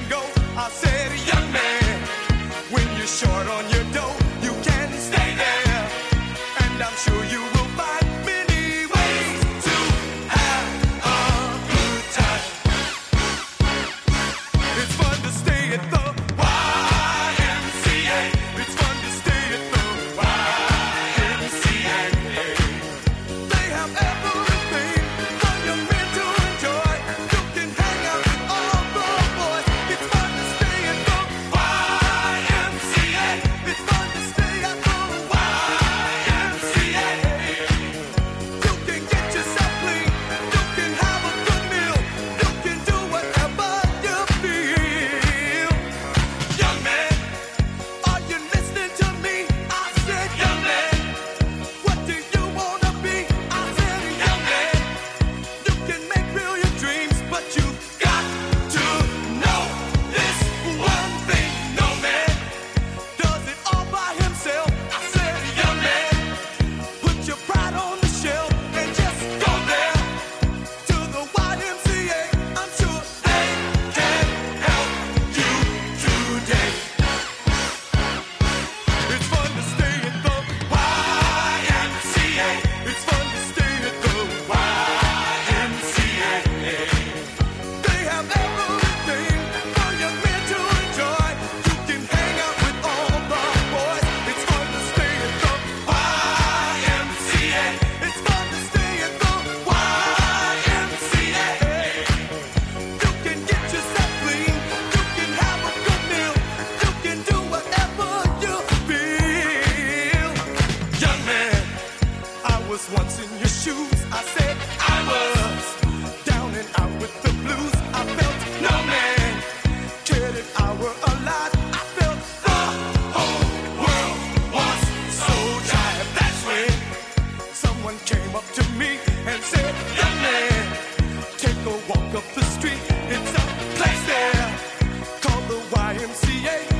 go. I said, young man, when you're short on your dough, you can stay there. And I'm sure you will find many ways to have a good time. It's fun to stay at the YMCA. It's fun to stay at the YMCA. They have everything for young men to enjoy. You can hang out with all the boys. It's fun to stay at the YMCA. It's fun to stay at the YMCA. You can get yourself clean. You can have a good meal. You can do whatever you feel. Young man, are you listening to me? I said, young man, what do you wanna be? I said, young man, you can make real your dreams, but you've got to know this one thing. No man does it all by himself. I said, young man, put your pride on the shelf and just go there to the YMCA. I'm sure they can help you today. It's fun to stay at the YMCA. It's fun to stay at the YMCA. They have everything for young men to enjoy. You can hang out with all the boys. It's fun to stay at the YMCA. It's fun to stay at the YMCA. You can get yourself clean. You can have a good meal. You can do whatever you feel. Young man, I was once in your shoes. I said I was down and out with the blues. I felt no man cared if I were alive. I felt the whole world was so tired. That's when someone came up to me and said, young man, take a walk up the street. It's a place there called the YMCA.